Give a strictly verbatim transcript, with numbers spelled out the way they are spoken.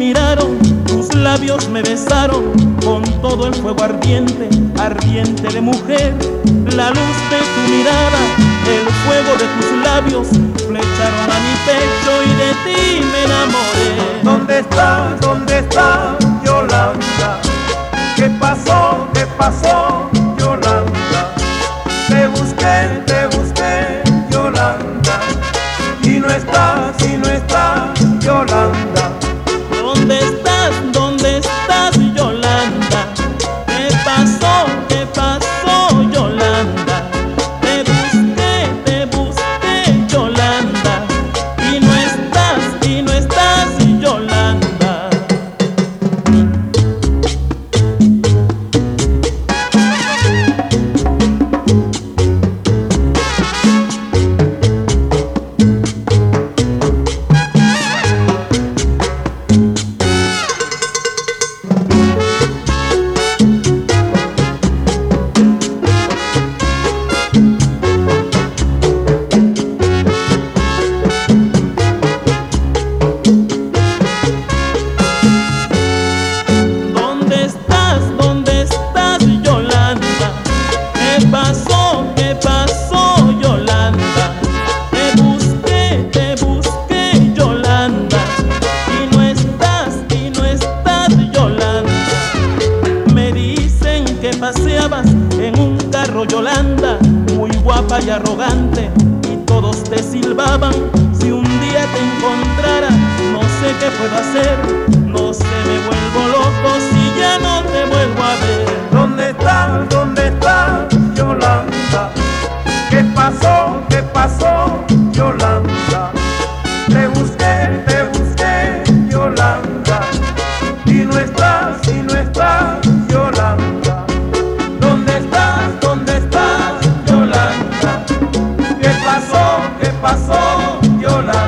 miraron, tus labios me besaron con todo el fuego ardiente, ardiente de mujer. La luz de tu mirada, el fuego de tus labios flecharon a mi pecho y de ti me enamoré. ¿Dónde estás? ¿Dónde estás, Yolanda? ¿Qué pasó? ¿Qué pasó, Yolanda? Te busqué, te busqué, Yolanda, y no estás, y no estás, Yolanda. ¿Dónde estás? ¿Dónde estás, Yolanda? ¿Qué pasó? ¿Qué pasó, Yolanda? Te busqué, te busqué, Yolanda, y no estás, y no estás, Yolanda. ¿Qué pasó? ¿Qué pasó, Yolanda? Te busqué, te busqué, Yolanda, y no estás, y no estás, Yolanda. Me dicen que paseabas en un carro, Yolanda, muy guapa y arrogante, y todos te silbaban. Si un día te encontrara, no sé qué puedo hacer, no sé, me vuelvo loco si ya no te vuelvo a ver. ¿Dónde estás? ¿Dónde estás, Yolanda? ¿Qué pasó? ¿Qué pasó, Yolanda? Te busqué, te busqué, Yolanda, y no estás, y no estás, Yolanda. ¿Dónde estás? ¿Dónde estás, Yolanda? ¿Qué pasó? ¿Qué pasó, Yolanda?